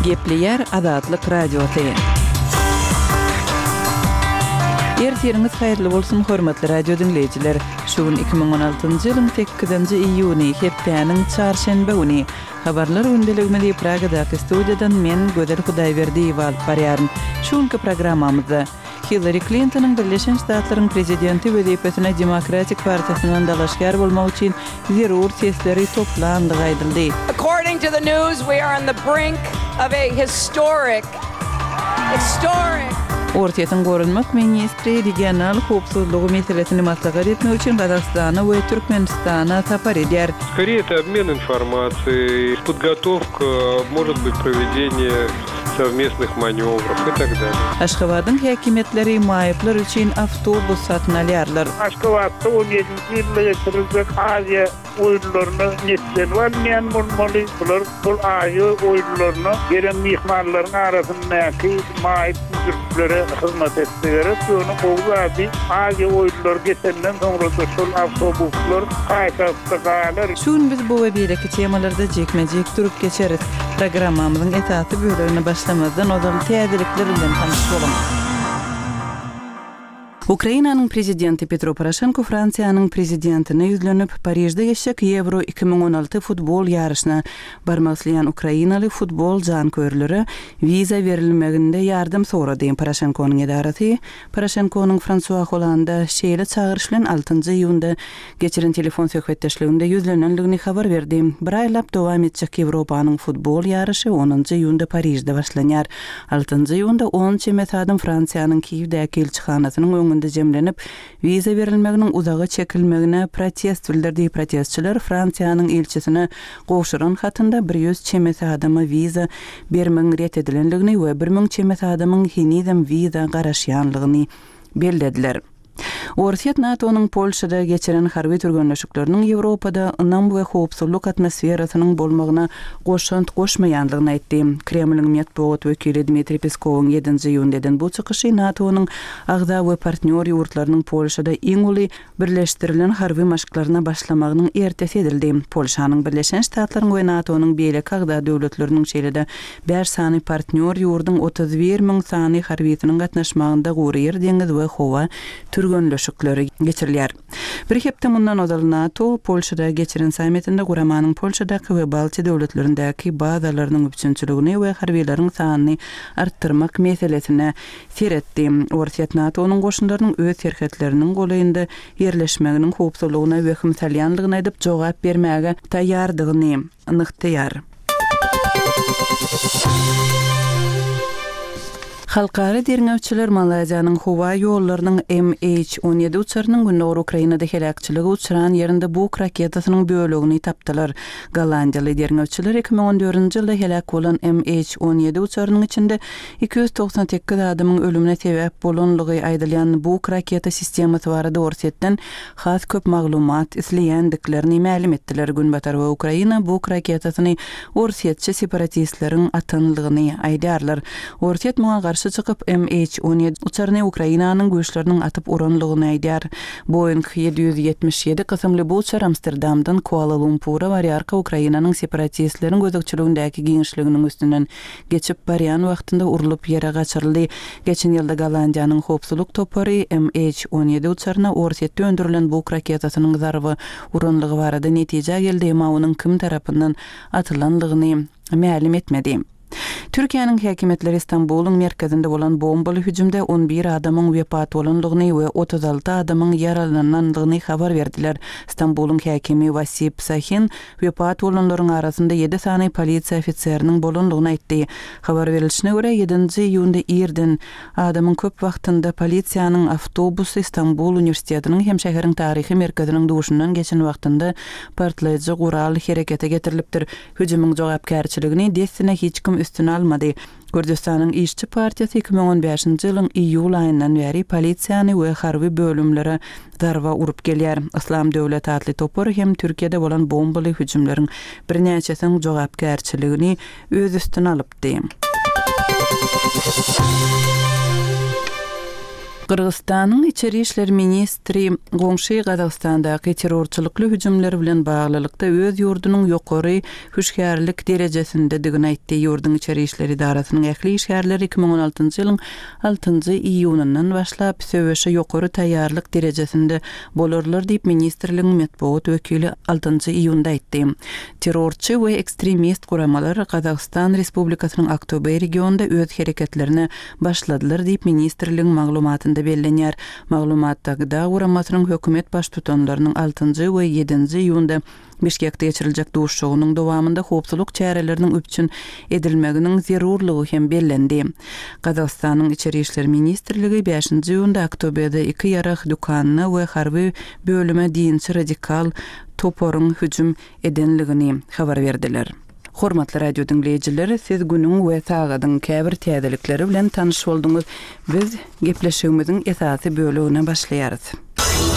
Gepleyer Azatlyk Radiosu. Ertiriniz hayırlı bolsun hormatly radio dinleyijiler. Şuun 2016-njy ýylyň 8-nji iýuny hepdeniň çarşembe güni habarlar gündeliginde Pragadaky studiýadan men Göder Hudaýberdiýew alyp barýaryn. Şuňky programmamyzda Hillary Clinton'ın Birleşen Ştatlaryň prezidenti wezipetine Demokratik Partiýasynyň dalaşgar bolmak üçin zerur sesleri toplandy gaýdyldy. According to the news, we are on the brink of a historic Ortaýatyn gorunmak ministri regional howpsuzlygy meselesini maslahat etmek üçin Kazakstana we Türkmenistana tapar edýär. Скорее это обмен информацией, подготовка, может быть, проведение совместных маневров и так далее. Aşgabatyň häkimetleri maýyplar üçin awtobus satyn alýarlar. Aşgabatda 17-nji ýylda geçiriljek Aziýa oýunlaryny netden bilmeýän bolmaly. Bular bul Aziýa oýunlaryny gelen mihmanlaryň arasyndaky maýyp türklere hyzmat etdiler. Şonu gowlady Aziýa oýunlary geçenden soňra şol awtobuslar gaýtaýlar. Şun biz bu we bireki temalarda jekmejek durup geçeriz. Programmamyzyň etaty bölümine başlamazdan odaly täzelikler bilen tanış bolam. Ukrainanyň prezidenti Petro Poroshenko Fransiýanyň prezidentine ýüzlenip Paryžda geçek Euro 2016 futbol ýaryşyna barmak isleýän Ukrainaly futbol janköýerlere wiza berilmeginde ýardym sorady. Poroshenkonyň edarasy Poroshenkonyň François Hollande şeýle çagyryş bilen 6-njy iýunda geçiren telefon söhbetdeşliginde ýüzlenenligini habar berdi. Bir aýlap dowam etjek Ýewropanyň futbol ýaryşy 10-njy iýunda Paryžda başlanýar. 6-njy iýunda 10 çemet adam Fransiýanyň Kiýewdäki elçihanasynyň jemlenip wiza berilmeginiň uzagy çekilmegine protest bildirdi. Protestçiler Fransiýanyň elçisine gowşuran hatynda 100 çemet adama wiza bermegi ret edilenligini we 1000 çemet adamyň hinidem wiza garaşýanlygyny bellädiler. Ortaýat NATO'nyň Polşada geçiren harby türgünleşikleriniň Ýewropada ynam we howpsuzlyk atmosferasynyň bolmagyna goşant goşmaýanlygyny aýtdy. Kremliň matbuat wekili Dmitri Peskowyň 7-nji ýyldyn bu çykyşy NATO'nyň agda we partner ýurtlarynyň Polşada iň uly birleşdirilen harby maşklaryna başlamagynyň ertesi edildi. Polşanyň Birleşen Ştatlaryň we NATO'nyň beýlek agda döwletleriniň şeýlede 5 sany partner ýurdyň 31 000 sany harbiýetiniň gatnaşmagynda Gurýer deňiz we Howa türgünleşikleri geçirilýär. Bir hepde mundan odaly NATO Polşada geçiren sammitinde Guramanyň Polşadaky we Baltiýa döwletlerindäki bazalarynyň üçinçiligini we harbiýetiniň sanyny artdyrmak meselesine seretdi. Ortaýat NATO'nyň goşunlarynyň öz serhetleriniň golaýynda ýerleşmeginiň howpsuzlygyna we hymsalýanlygyna edip jogap bermäge taýýardygyny anykdaýar. Halkara derňewçiler Malaziýanyň howa ýollarynyň MH17 uçarynyň gündoğru Ukrainada helakçylygy uçuran ýerinde buk raketasynyň bölegini tapdylar. Gollandiýaly derňewçiler 2014-nji ýylda helak bolan MH17 uçarynyň içinde 298 adamyň ölümine sebäp bolanlygy aýdylýan buk raketa sistemasy barada orsetden has köp maglumat isleýändiklerini ma'lum etdiler. Günbatar we Ukraina buk raketasyny orsetçi separatistleriň atanlygyny aýdýarlar. Orset muňa garşy çykyp MH17 uçaryny Ukrainanyň güýçleriniň atyp uranlygyny aýdýar. Boeing 777 kysymly bu uçar Amsterdamdan Kuala Lumpura barýarka Ukrainanyň separatistleriň gözükçiligindäki giňişliginiň üstünden geçip barýan wagtynda urulyp ýere gaçyryldy. Geçen ýylda Gollandiýanyň howpsuzlyk topary MH17 uçaryna orsetde öndürilen bu raketasynyň zarby uranlygy barada netije geldi, emma onuň kim tarapyndan atylanlygyny ma'lum etmedi. Türkiýanyň häkimetleri Istanbulyň merkezinde bolan bombaly hüjümde 11 adamyň wepat bolanlygyny we 36 adamyň yaralananlygyny habar berdiler. Istanbulyň häkimi Vasip Sahin wepat bolanlaryň arasynda 7 sany polisiýa ofisieriniň bolanlygyny aýtdy. Habar berilişine görä 7-nji iýunda ýerden adamyň köp wagtynda polisiýanyň awtobusy Istanbul Uniwersitetiniň hem şäheriň taryhy merkeziniň duşundan geçen wagtynda partlaýjy gural herekete getirilipdir. Hüjümyň jogapkärçiligini desine hiç kim üstüne almady. Gürjistanyň İşçi Partiýasy 2015-nji ýylyň iýul aýyndan beri polisiýany we harby bölümlere zarba urup gelýär. Islam döwleti adly topar hem Türkiýede bolan bombaly hüjümleriň birnäçesiň jogapkärçiligini öz üstüne alypdy. Kırgızstanyň içeri işler ministri goňşy Gazagstandaky terrorçylykly hüjümler bilen baglylykda öz ýurdunyň ýokary hüşgärlik derejesinde digini aýtdy. Ýurduň içeri işler idarasynyň ähli işgärleri 2016-njy ýylyň 6-njy iýunundan başlap söwüşe ýokary taýýarlyk derejesinde bolarlar diýip ministrligiň medeniýet wekili 6-njy iýunda aýtdy. Terrorçy we ekstremist guramalar Gazagstan Respublikasynyň Aktober regionunda öz hereketlerini başladylar diýip ministrligiň maglumatynda bellenýär. Maglumatda guramasynyň hökümet baş tutanlarynyň 6-njy we 7-nji iýunda Bişkekde geçiriljek duşşugynyň dowamında howpsuzlyk çäreleriniň üpçün edilmeginiň zerurlygy hem bellendi. Gazagstanyň içeri işler ministrligi 5-nji iýunda Aktoberde 2 ýarag dükanyna we harby bölüme dinçi radikal toporyň hüjüm edenligini habar berdiler. Hormatly radio dinleýijileri, siz günüň we sagadyň käbir täzelikleri bilen tanyş boldyňyz. Biz gepleşigimiziň esasy bölügine başlaýarys.